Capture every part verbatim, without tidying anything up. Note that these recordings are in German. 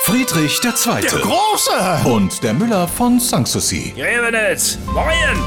Friedrich der Zweite. Der Große! Und der Müller von Sanssouci. Grevenitz, moin!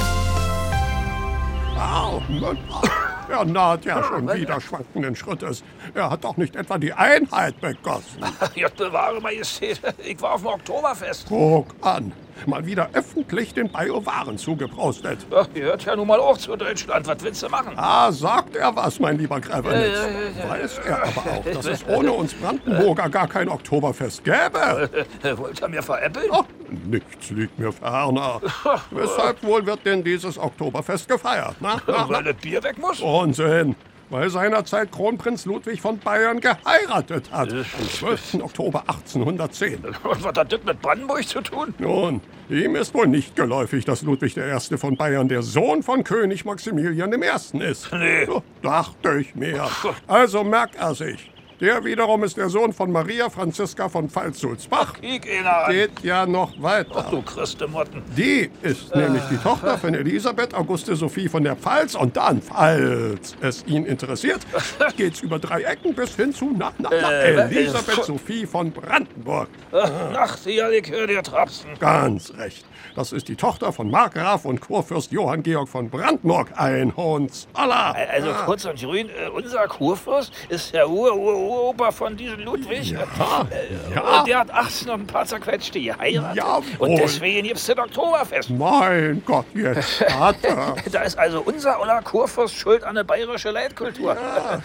Au, Müller. Er naht ja schon wieder schwankenden Schrittes. Er hat doch nicht etwa die Einheit begossen. Gott bewahre, Majestät, ich war auf dem Oktoberfest. Guck an, mal wieder öffentlich den Bajuwaren zugeprostet. Ja, gehört ja nun mal auch zu Deutschland. Was willst du machen? Ah, sagt er was, mein lieber Grevenitz. Äh, Weiß er aber auch, dass es ohne uns Brandenburger gar kein Oktoberfest gäbe. Äh, wollt ihr mir veräppeln? Ach, nichts liegt mir ferner. Weshalb wohl wird denn dieses Oktoberfest gefeiert? Na, na, Weil na? das Bier weg muss? Unsinn! Weil seinerzeit Kronprinz Ludwig von Bayern geheiratet hat. Am zwölften Oktober achtzehnhundertzehn. Und was hat das mit Brandenburg zu tun? Nun, ihm ist wohl nicht geläufig, dass Ludwig der Erste von Bayern der Sohn von König Maximilian der Erste ist. Nee. So, dachte ich mir. Also merkt er sich. Der wiederum ist der Sohn von Maria Franziska von Pfalz-Sulzbach. Kiek einer an. Geht ja noch weiter. Du Christemotten. Die ist nämlich die Tochter von Elisabeth Auguste Sophie von der Pfalz. Und dann, falls es ihn interessiert, geht's über drei Ecken bis hin zu na, na, na, Äh, Elisabeth äh, Sophie von Brandenburg. Nachtigall, ich höre dir trapsen. Ganz recht. Das ist die Tochter von Markgraf und Kurfürst Johann Georg von Brandenburg. Ein Hohenzoller. Also kurz und grün, äh, unser Kurfürst ist der Ur-Ur-Uropa von diesem Ludwig. Ja, Äh, ja. Und der hat achtzehn und ein paar zerquetschte geheiratet. Jawohl. Und deswegen gibt's das Oktoberfest. Mein Gott, jetzt hat er. Da ist also unser Oller Kurfürst schuld an der bayerische Leitkultur.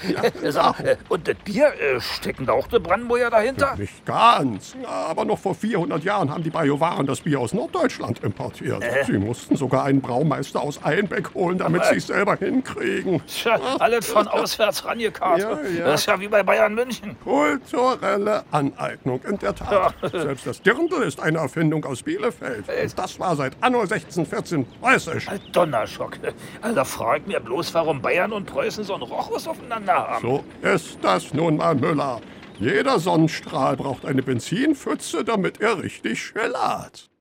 Sag, äh, und das Bier, äh, stecken da auch die Brandenburger dahinter? Nicht ganz. Aber noch vor vierhundert Jahren haben die Bajuwaren das Bier aus Norddeutschland importiert. Sie mussten sogar einen Braumeister aus Einbeck holen, damit sie es selber hinkriegen. Tja, alles von auswärts rangekarrt. Ja, ja. Das ist ja wie bei Bayern München. Kulturelle Aneignung, in der Tat. Selbst das Dirndl ist eine Erfindung aus Bielefeld. Und das war seit anno sechzehnhundertvierzehn preußisch. Donnerschock. Also frag mir bloß, warum Bayern und Preußen so einen Rochus aufeinander haben. So ist das nun mal, Müller. Jeder Sonnenstrahl braucht eine Benzinpfütze, damit er richtig schellert.